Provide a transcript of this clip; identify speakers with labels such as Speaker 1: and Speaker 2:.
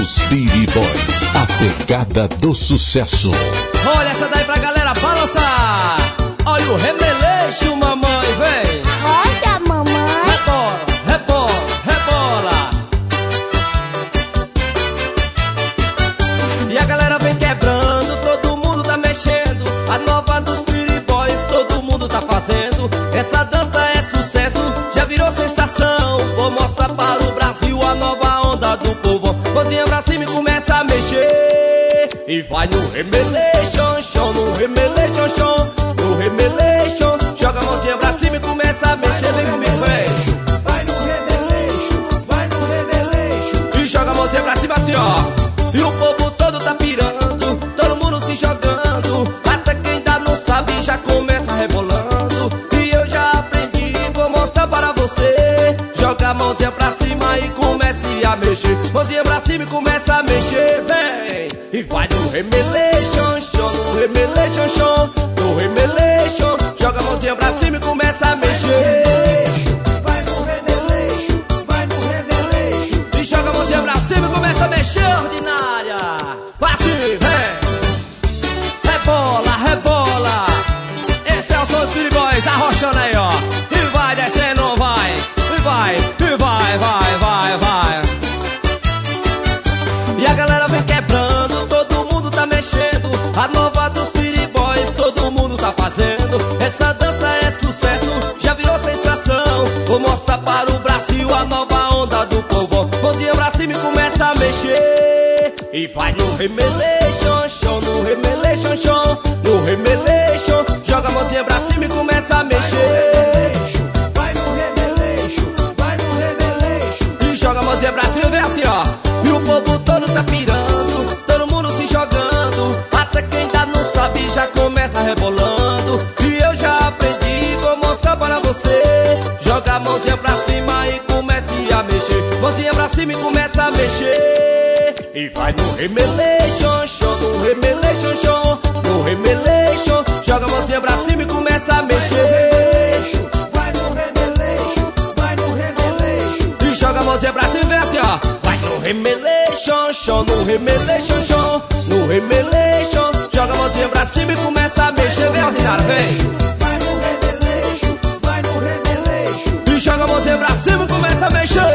Speaker 1: Os Speedy Boys, a pegada do sucesso.
Speaker 2: Olha essa daí pra galera balançar. Olha o remeleixo, mamãe, vem.
Speaker 3: Olha, mamãe.
Speaker 2: Rebola, rebola, rebola. E a galera vem quebrando, todo mundo tá mexendo. A nova dos Speedy Boys, todo mundo tá fazendo. Essa dança é sucesso, já virou sensação. Vou mostrar para o Brasil a nova onda do povo. Mãozinha pra cima e começa a mexer. E vai no remeleixo, chão, no remeleixo, chão, no remeleixo. Joga a mãozinha pra cima e começa a mexer. Vem comigo, vem.
Speaker 4: Vai no remeleixo, vai no remeleixo.
Speaker 2: E joga a mãozinha pra cima assim, ó. E o povo todo tá pirando, todo mundo se jogando. Até quem ainda não sabe já começa rebolando. E eu já aprendi, vou mostrar para você. Joga a mãozinha pra cima e comece a mexer. Mãozinha pra cima e começa a mexer, vem. E vai no remeleixo, chão, no remeleixo, chão, no remeleixo. Joga a mãozinha pra cima e começa a mexer.
Speaker 4: Vai no remeleixo, vai no remeleixo.
Speaker 2: E joga a mãozinha pra cima e começa a mexer, ordinária. Vai assim, vem. Rebola, rebola. Esse é o som dos Speedy Boys, arrochando aí, ó. E vai descendo, vai. E vai, e vai, vai, vai, vai. E a galera vem quebrando, todo mundo tá mexendo. A nova dos Speedy Boys, todo mundo tá fazendo. Essa dança é sucesso, já virou sensação. Vou mostrar para o Brasil a nova onda do povo. Mãozinha pra cima e começa a mexer. E vai no remeleixo, chão, no remeleixo, chão, no remeleixo. Joga a mãozinha pra cima e começa a mexer.
Speaker 4: Vai no remeleixo, vai no remeleixo.
Speaker 2: E joga a mãozinha pra cima e vem assim, ó. E o povo todo tá pirando, todo mundo se jogando. Até quem ainda não sabe já começa rebolando. E eu já aprendi, vou mostrar para você. Joga a mãozinha pra cima e comece a mexer. Mãozinha pra cima e começa a mexer. E vai no remeleixo, chão, no remeleixo, chão, no remeleixo. Joga a mãozinha pra cima e começa a mexer.
Speaker 4: Vai no remeleixo, vai no remeleixo.
Speaker 2: E joga a mãozinha pra cima e vem assim, ó. Vai no remeleixo, chão, no remeleixo, chão, no remeleixo. Joga a mãozinha pra cima e começa a mexer. Vem, ordinário, vem.
Speaker 4: Vai no remeleixo, vai no remeleixo.
Speaker 2: E joga a mãozinha pra cima e começa a mexer.